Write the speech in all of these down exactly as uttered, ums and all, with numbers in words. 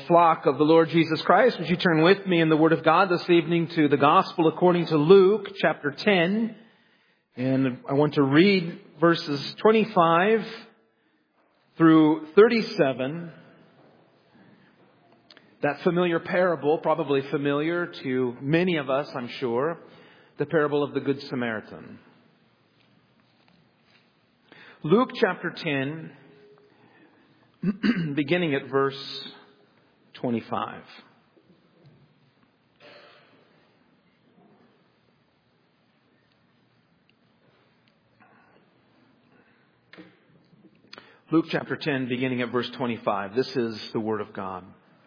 flock of the Lord Jesus Christ, would you turn with me in the Word of God this evening to the Gospel according to Luke chapter ten. And I want to read verses twenty-five through thirty-seven. That familiar parable, probably familiar to many of us, I'm sure, the parable of the Good Samaritan. Luke chapter ten, beginning at verse twenty-five. Luke chapter ten, beginning at verse twenty-five. This is the Word of God.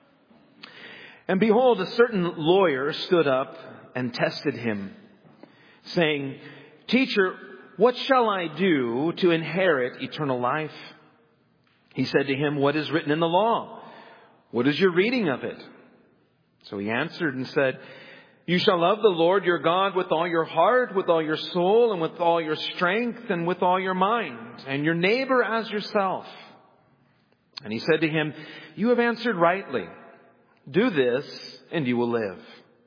And behold, a certain lawyer stood up and tested him, saying, "Teacher, what shall I do to inherit eternal life?" He said to him, "What is written in the law? What is your reading of it?" So he answered and said, "You shall love the Lord your God with all your heart, with all your soul, and with all your strength, and with all your mind, and your neighbor as yourself." And he said to him, "You have answered rightly. Do this, and you will live."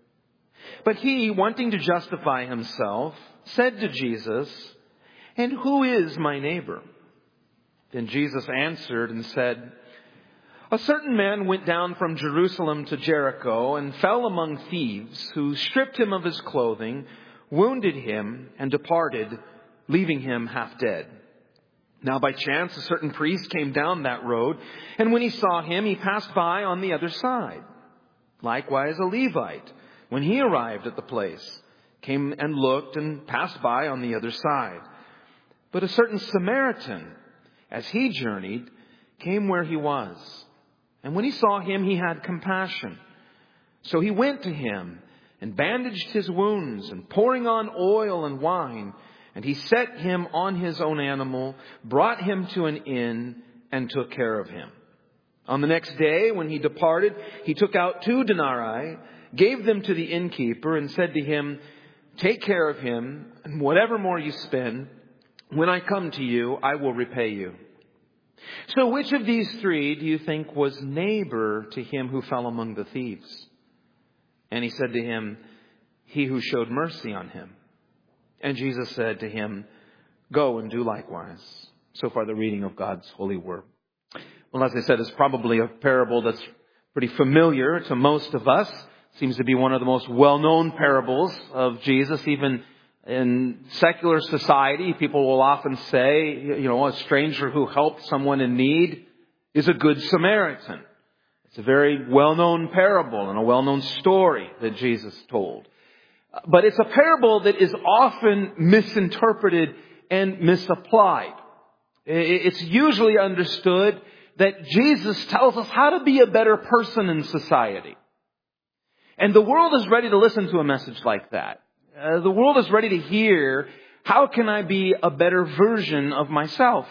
But he, wanting to justify himself, said to Jesus, "And who is my neighbor?" Then Jesus answered and said, "A certain man went down from Jerusalem to Jericho and fell among thieves, who stripped him of his clothing, wounded him, and departed, leaving him half dead. Now by chance a certain priest came down that road, and when he saw him, he passed by on the other side. Likewise a Levite, when he arrived at the place, came and looked and passed by on the other side. But a certain Samaritan, as he journeyed, came where he was. And when he saw him, he had compassion. So he went to him and bandaged his wounds, and pouring on oil and wine, and he set him on his own animal, brought him to an inn, and took care of him. On the next day, when he departed, he took out two denarii, gave them to the innkeeper, and said to him, 'Take care of him, and whatever more you spend, when I come to you, I will repay you.' So which of these three do you think was neighbor to him who fell among the thieves?" And he said to him, "He who showed mercy on him." And Jesus said to him, "Go and do likewise." So far the reading of God's holy word. Well, as I said, it's probably a parable that's pretty familiar to most of us. Seems to be one of the most well-known parables of Jesus. Even in secular society, people will often say, you know, a stranger who helped someone in need is a good Samaritan. It's a very well-known parable and a well-known story that Jesus told. But it's a parable that is often misinterpreted and misapplied. It's usually understood that Jesus tells us how to be a better person in society. And the world is ready to listen to a message like that. Uh, the world is ready to hear, how can I be a better version of myself?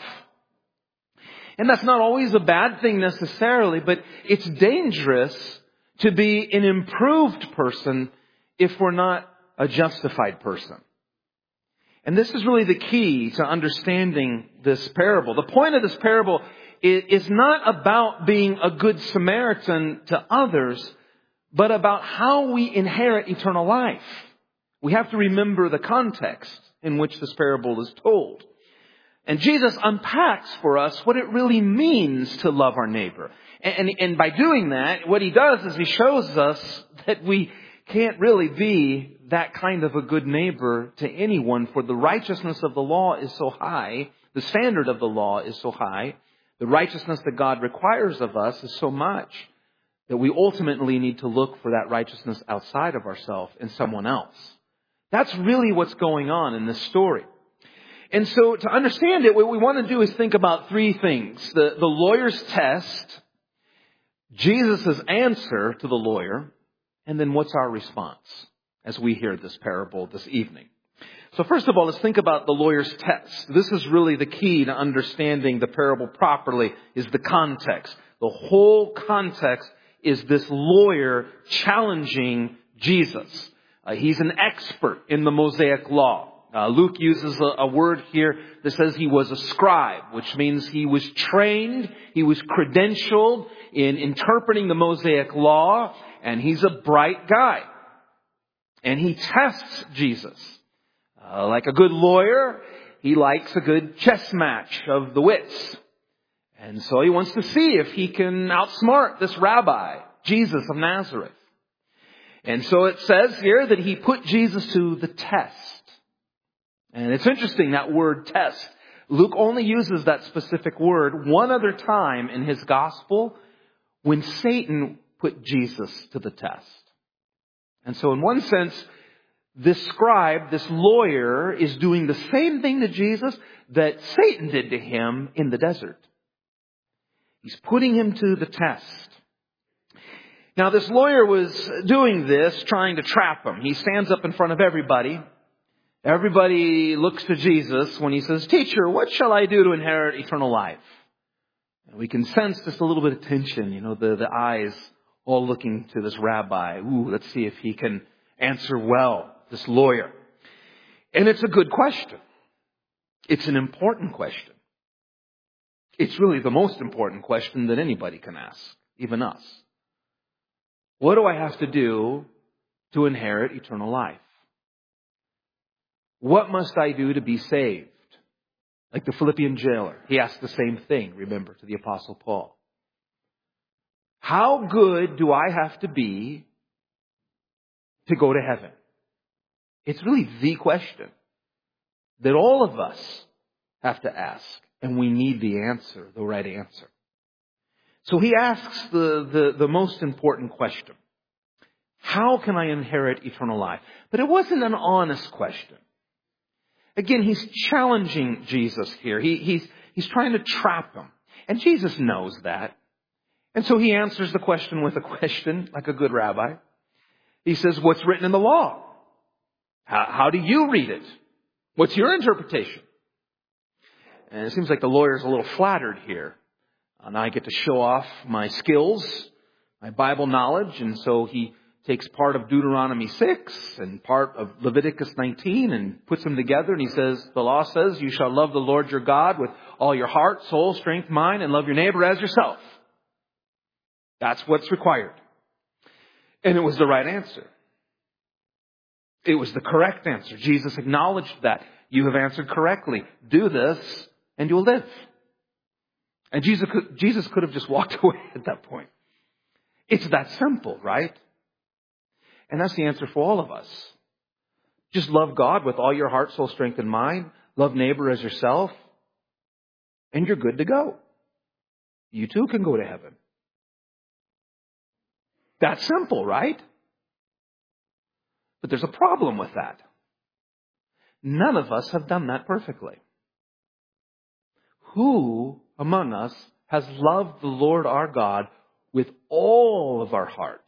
And that's not always a bad thing necessarily, but it's dangerous to be an improved person if we're not a justified person. And this is really the key to understanding this parable. The point of this parable is not about being a good Samaritan to others, but about how we inherit eternal life. We have to remember the context in which this parable is told. And Jesus unpacks for us what it really means to love our neighbor. And, and, and by doing that, what he does is he shows us that we can't really be that kind of a good neighbor to anyone, for the righteousness of the law is so high, the standard of the law is so high, the righteousness that God requires of us is so much that we ultimately need to look for that righteousness outside of ourselves in someone else. That's really what's going on in this story. And so to understand it, what we want to do is think about three things. The, the lawyer's test, Jesus' answer to the lawyer, and then what's our response as we hear this parable this evening. So first of all, let's think about the lawyer's test. This is really the key to understanding the parable properly, is the context. The whole context is this lawyer challenging Jesus. Uh, he's an expert in the Mosaic law. Uh, Luke uses a, a word here that says he was a scribe, which means he was trained, he was credentialed in interpreting the Mosaic law, and he's a bright guy. And he tests Jesus. Uh, like a good lawyer, he likes a good chess match of the wits. And so he wants to see if he can outsmart this rabbi, Jesus of Nazareth. And so it says here that he put Jesus to the test. And it's interesting, that word test. Luke only uses that specific word one other time in his gospel, when Satan put Jesus to the test. And so in one sense, this scribe, this lawyer, is doing the same thing to Jesus that Satan did to him in the desert. He's putting him to the test. Now, this lawyer was doing this, trying to trap him. He stands up in front of everybody. Everybody looks to Jesus when he says, "Teacher, what shall I do to inherit eternal life?" And we can sense just a little bit of tension, you know, the, the eyes all looking to this rabbi. Ooh, let's see if he can answer well, this lawyer. And it's a good question. It's an important question. It's really the most important question that anybody can ask, even us. What do I have to do to inherit eternal life? What must I do to be saved? Like the Philippian jailer. He asked the same thing, remember, to the Apostle Paul. How good do I have to be to go to heaven? It's really the question that all of us have to ask. And we need the answer, the right answer. So he asks the, the, the most important question. How can I inherit eternal life? But it wasn't an honest question. Again, he's challenging Jesus here. He, he's, he's trying to trap him. And Jesus knows that. And so he answers the question with a question, like a good rabbi. He says, what's written in the law? How, how do you read it? What's your interpretation? And it seems like the lawyer's a little flattered here. And I get to show off my skills, my Bible knowledge. And so he takes part of Deuteronomy six and part of Leviticus nineteen and puts them together. And he says, the law says, you shall love the Lord your God with all your heart, soul, strength, mind, and love your neighbor as yourself. That's what's required. And it was the right answer. It was the correct answer. Jesus acknowledged that. You have answered correctly. Do this and you'll live. And Jesus could, Jesus could have just walked away at that point. It's that simple, right? And that's the answer for all of us. Just love God with all your heart, soul, strength, and mind. Love neighbor as yourself. And you're good to go. You too can go to heaven. That's simple, right? But there's a problem with that. None of us have done that perfectly. Who among us has loved the Lord our God with all of our heart,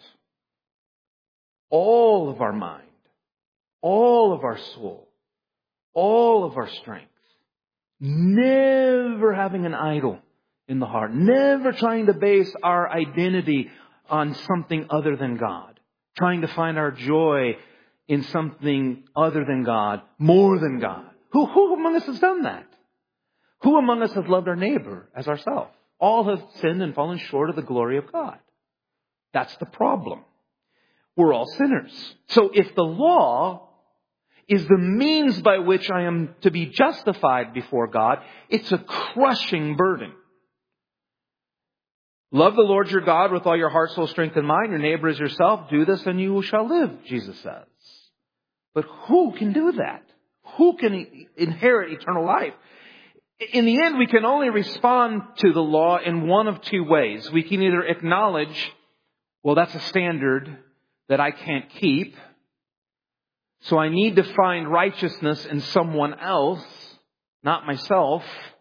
all of our mind, all of our soul, all of our strength, never having an idol in the heart, never trying to base our identity on something other than God, trying to find our joy in something other than God, more than God? Who, who among us has done that? Who among us has loved our neighbor as ourselves? All have sinned and fallen short of the glory of God. That's the problem. We're all sinners. So if the law is the means by which I am to be justified before God, it's a crushing burden. Love the Lord your God with all your heart, soul, strength, and mind. Your neighbor as yourself. Do this and you shall live, Jesus says. But who can do that? Who can inherit eternal life? In the end, we can only respond to the law in one of two ways. We can either acknowledge, well, that's a standard that I can't keep, so I need to find righteousness in someone else, not myself.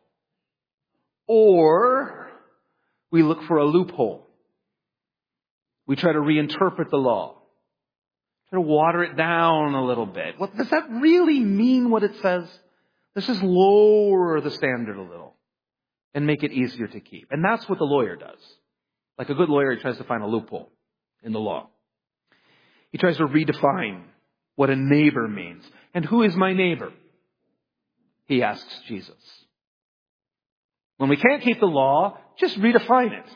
Or we look for a loophole. We try to reinterpret the law. Try to water it down a little bit. What does that really mean, what it says? Let's just lower the standard a little and make it easier to keep. And that's what the lawyer does. Like a good lawyer, he tries to find a loophole in the law. He tries to redefine what a neighbor means. And who is my neighbor? he asks Jesus. When we can't keep the law, just redefine it.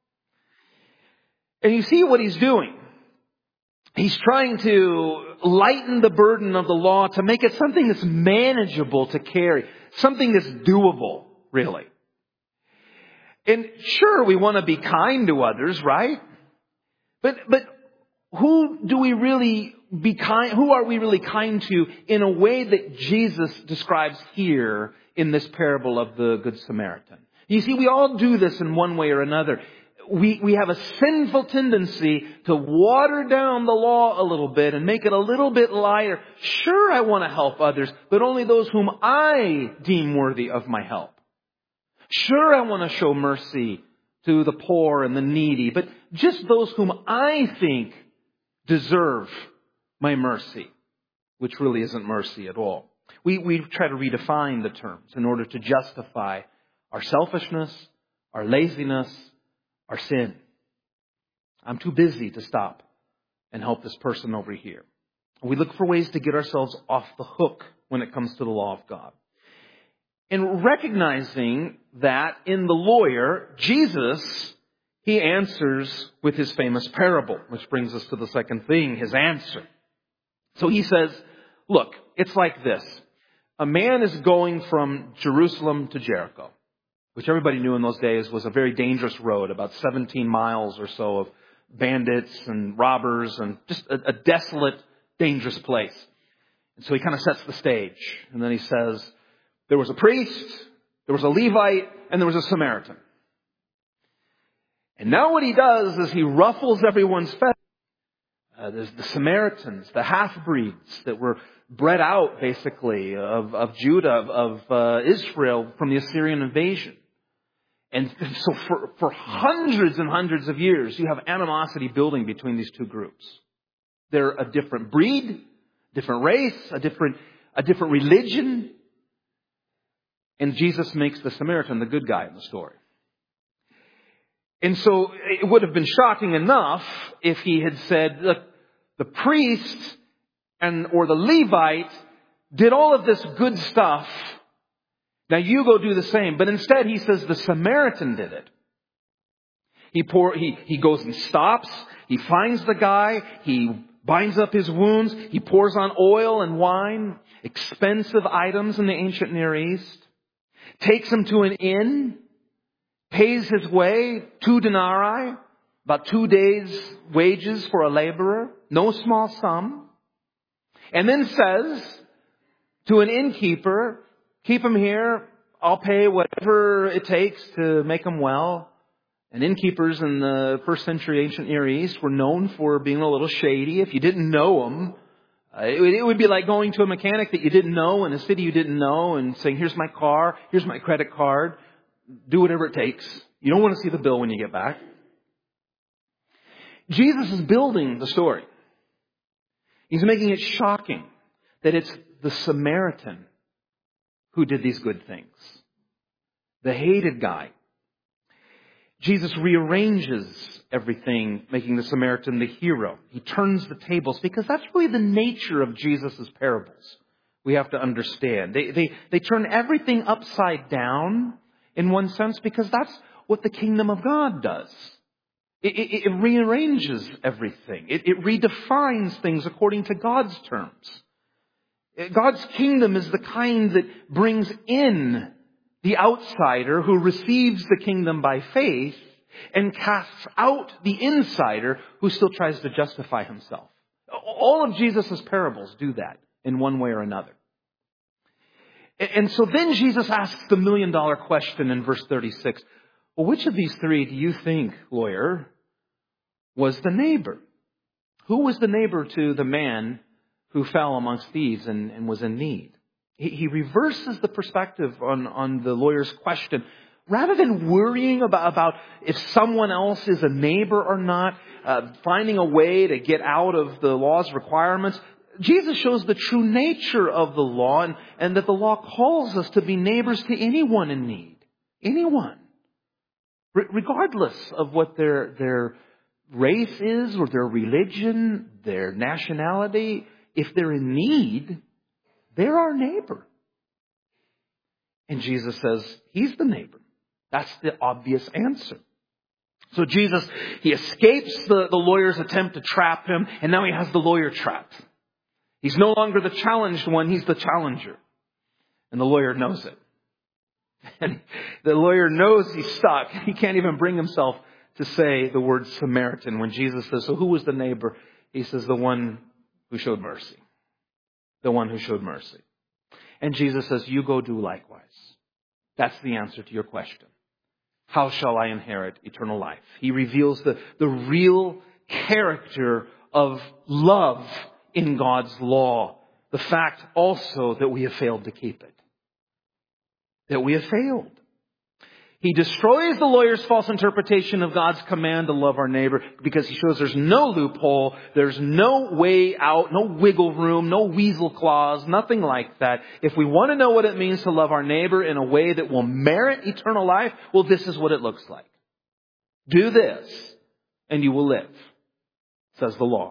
And you see what he's doing. He's trying to lighten the burden of the law to make it something that's manageable to carry. Something that's doable, really. And sure, we want to be kind to others, right? But, but who do we really be kind, who are we really kind to in a way that Jesus describes here in this parable of the Good Samaritan? You see, we all do this in one way or another. We, we have a sinful tendency to water down the law a little bit and make it a little bit lighter. Sure, I want to help others, but only those whom I deem worthy of my help. Sure, I want to show mercy to the poor and the needy, but just those whom I think deserve my mercy, which really isn't mercy at all. We, we try to redefine the terms in order to justify our selfishness, our laziness, our sin. I'm too busy to stop and help this person over here. We look for ways to get ourselves off the hook when it comes to the law of God. And recognizing that in the lawyer, Jesus, he answers with his famous parable, which brings us to the second thing, his answer. So he says, look, it's like this. A man is going from Jerusalem to Jericho, which everybody knew in those days was a very dangerous road, about seventeen miles or so of bandits and robbers and just a, a desolate, dangerous place. And so he kind of sets the stage. And then he says, there was a priest, there was a Levite, and there was a Samaritan. And now what he does is he ruffles everyone's feathers. Uh, there's the Samaritans, the half-breeds that were bred out, basically, of, of Judah, of, of uh, Israel from the Assyrian invasion. And so for, for hundreds and hundreds of years, you have animosity building between these two groups. They're a different breed, different race, a different, a different religion. And Jesus makes the Samaritan the good guy in the story. And so it would have been shocking enough if he had said, look, the priest and or the Levite did all of this good stuff. Now you go do the same. But instead he says the Samaritan did it. He pour, he, he goes and stops. He finds the guy. He binds up his wounds. He pours on oil and wine, expensive items in the ancient Near East. Takes him to an inn. Pays his way, two denarii, about two days' wages for a laborer. No small sum. And then says to an innkeeper, keep him here. I'll pay whatever it takes to make him well. And innkeepers in the first century ancient Near East were known for being a little shady. If you didn't know them, uh, it, it would be like going to a mechanic that you didn't know in a city you didn't know and saying, here's my car, here's my credit card. Do whatever it takes. You don't want to see the bill when you get back. Jesus is building the story. He's making it shocking that it's the Samaritan who did these good things. The hated guy. Jesus rearranges everything, making the Samaritan the hero. He turns the tables because that's really the nature of Jesus' parables. We have to understand. They, they, they turn everything upside down in one sense because that's what the kingdom of God does. It, it, it rearranges everything. It, it redefines things according to God's terms. God's kingdom is the kind that brings in the outsider who receives the kingdom by faith and casts out the insider who still tries to justify himself. All of Jesus' parables do that in one way or another. And so then Jesus asks the million dollar question in verse thirty-six. Well, which of these three do you think, lawyer, was the neighbor? Who was the neighbor to the man who fell amongst thieves and, and was in need? He, he reverses the perspective on, on the lawyer's question. Rather than worrying about, about if someone else is a neighbor or not, uh, finding a way to get out of the law's requirements, Jesus shows the true nature of the law and, and that the law calls us to be neighbors to anyone in need. Anyone. Re- regardless of what their, their race is or their religion, their nationality, if they're in need, they're our neighbor. And Jesus says, he's the neighbor. That's the obvious answer. So Jesus, he escapes the, the lawyer's attempt to trap him, and now he has the lawyer trapped. He's no longer the challenged one, he's the challenger. And the lawyer knows it. And the lawyer knows he's stuck. He can't even bring himself to say the word Samaritan. When Jesus says, so who was the neighbor? He says, the one who showed mercy. The one who showed mercy. And Jesus says, you go do likewise. That's the answer to your question. How shall I inherit eternal life? He reveals the, the real character of love in God's law. The fact also that we have failed to keep it. That we have failed. He destroys the lawyer's false interpretation of God's command to love our neighbor because he shows there's no loophole, there's no way out, no wiggle room, no weasel clause, nothing like that. If we want to know what it means to love our neighbor in a way that will merit eternal life, well, this is what it looks like. Do this and you will live, says the law.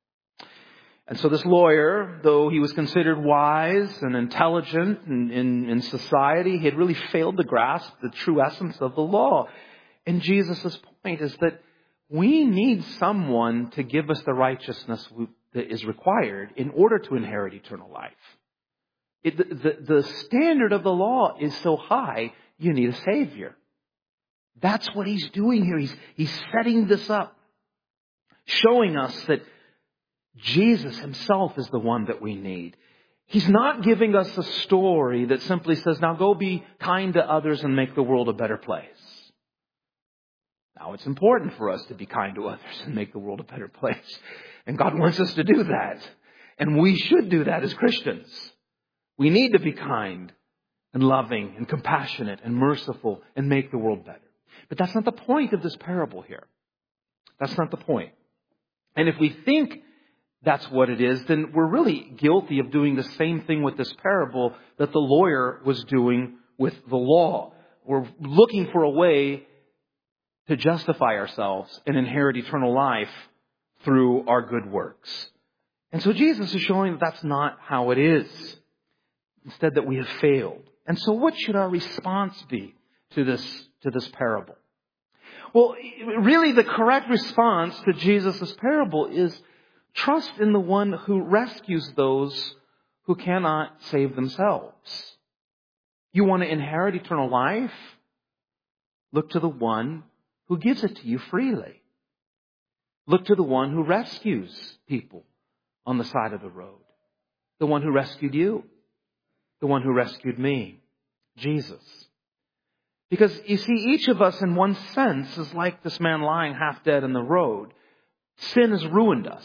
And so this lawyer, though he was considered wise and intelligent in, in, in society, he had really failed to grasp the true essence of the law. And Jesus' point is that we need someone to give us the righteousness that is required in order to inherit eternal life. It, the, the, the standard of the law is so high, you need a Savior. That's what he's doing here. He's, he's setting this up, showing us that Jesus himself is the one that we need. He's not giving us a story that simply says, now go be kind to others and make the world a better place. Now, it's important for us to be kind to others and make the world a better place. And God wants us to do that. And we should do that as Christians. We need to be kind and loving and compassionate and merciful and make the world better. But that's not the point of this parable here. That's not the point. And if we think that's what it is, then we're really guilty of doing the same thing with this parable that the lawyer was doing with the law. We're looking for a way to justify ourselves and inherit eternal life through our good works. And so Jesus is showing that that's not how it is. Instead, that we have failed. And so what should our response be to this, to this parable? Well, really the correct response to Jesus' parable is trust in the one who rescues those who cannot save themselves. You want to inherit eternal life? Look to the one who gives it to you freely. Look to the one who rescues people on the side of the road. The one who rescued you. The one who rescued me. Jesus. Because you see, each of us in one sense is like this man lying half dead in the road. Sin has ruined us.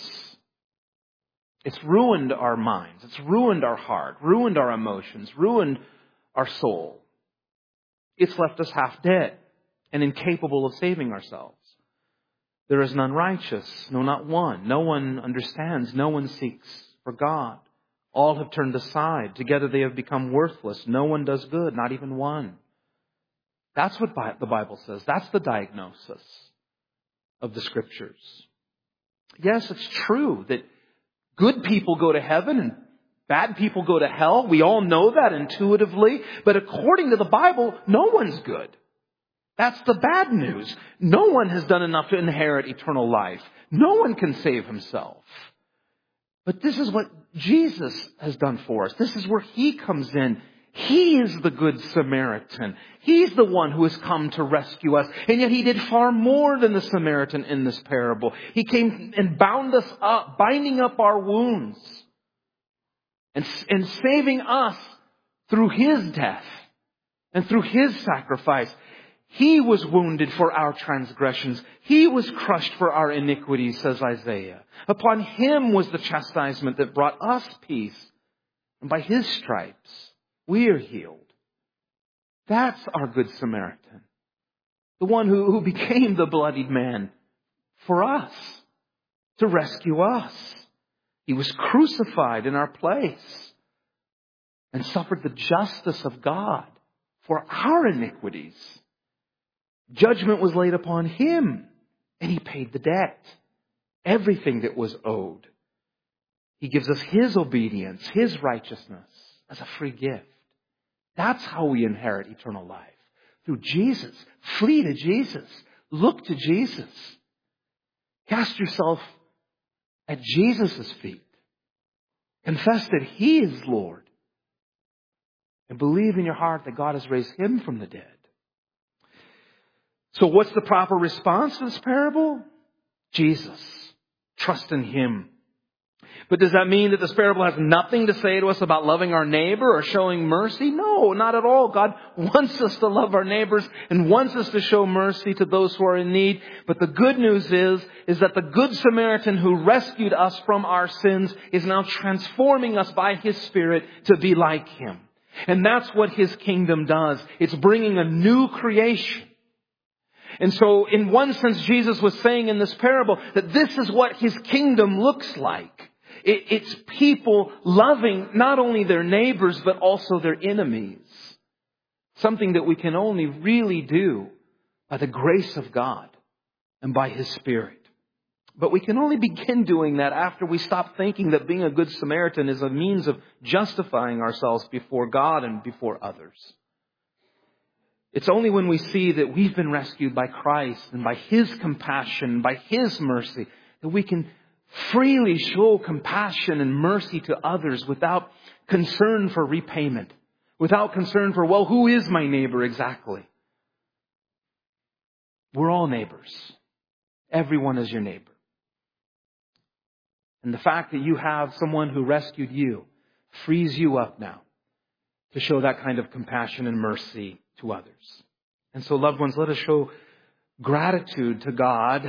It's ruined our minds. It's ruined our heart, ruined our emotions, ruined our soul. It's left us half dead and incapable of saving ourselves. There is none righteous, no, not one. No one understands. No one seeks for God. All have turned aside. Together they have become worthless. No one does good, not even one. That's what the Bible says. That's the diagnosis of the Scriptures. Yes, it's true that good people go to heaven and bad people go to hell. We all know that intuitively. But according to the Bible, no one's good. That's the bad news. No one has done enough to inherit eternal life. No one can save himself. But this is what Jesus has done for us. This is where he comes in. He is the good Samaritan. He's the one who has come to rescue us. And yet he did far more than the Samaritan in this parable. He came and bound us up, binding up our wounds. And, and saving us through his death and through his sacrifice. He was wounded for our transgressions. He was crushed for our iniquities, says Isaiah. Upon him was the chastisement that brought us peace. And by his stripes, we are healed. That's our good Samaritan. The one who, who became the bloodied man for us, to rescue us. He was crucified in our place and suffered the justice of God for our iniquities. Judgment was laid upon him, and he paid the debt. Everything that was owed. He gives us his obedience, his righteousness as a free gift. That's how we inherit eternal life. Through Jesus. Flee to Jesus. Look to Jesus. Cast yourself at Jesus' feet. Confess that He is Lord. And believe in your heart that God has raised Him from the dead. So what's the proper response to this parable? Jesus. Trust in Him. But does that mean that this parable has nothing to say to us about loving our neighbor or showing mercy? No, not at all. God wants us to love our neighbors and wants us to show mercy to those who are in need. But the good news is, is that the Good Samaritan who rescued us from our sins is now transforming us by His Spirit to be like Him. And that's what His kingdom does. It's bringing a new creation. And so in one sense, Jesus was saying in this parable that this is what His kingdom looks like. It's people loving not only their neighbors, but also their enemies. Something that we can only really do by the grace of God and by His Spirit. But we can only begin doing that after we stop thinking that being a good Samaritan is a means of justifying ourselves before God and before others. It's only when we see that we've been rescued by Christ and by His compassion, by His mercy, that we can freely show compassion and mercy to others without concern for repayment, without concern for, well, who is my neighbor exactly? We're all neighbors. Everyone is your neighbor. And the fact that you have someone who rescued you frees you up now to show that kind of compassion and mercy to others. And so, loved ones, let us show gratitude to God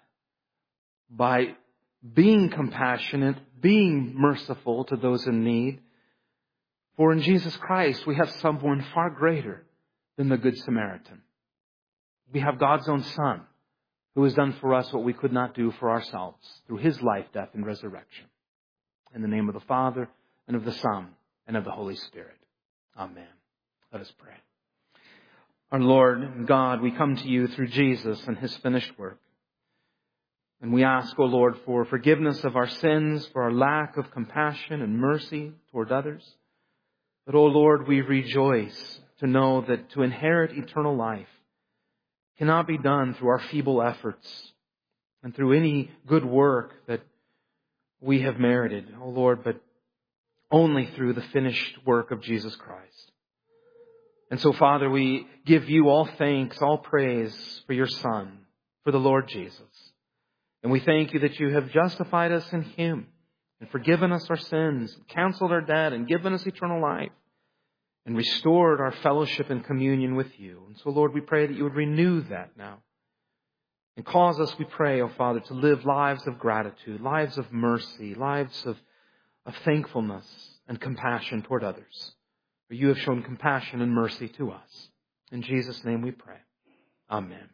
by being compassionate, being merciful to those in need. For in Jesus Christ, we have someone far greater than the Good Samaritan. We have God's own Son, who has done for us what we could not do for ourselves through His life, death, and resurrection. In the name of the Father, and of the Son, and of the Holy Spirit. Amen. Let us pray. Our Lord and God, we come to You through Jesus and His finished work. And we ask, O Lord, for forgiveness of our sins, for our lack of compassion and mercy toward others. But, O Lord, we rejoice to know that to inherit eternal life cannot be done through our feeble efforts and through any good work that we have merited, O Lord, but only through the finished work of Jesus Christ. And so, Father, we give You all thanks, all praise for Your Son, for the Lord Jesus. And we thank You that You have justified us in Him and forgiven us our sins, canceled our debt, and given us eternal life, and restored our fellowship and communion with You. And so, Lord, we pray that You would renew that now. And cause us, we pray, O Father, to live lives of gratitude, lives of mercy, lives of, of thankfulness and compassion toward others. For You have shown compassion and mercy to us. In Jesus' name we pray. Amen.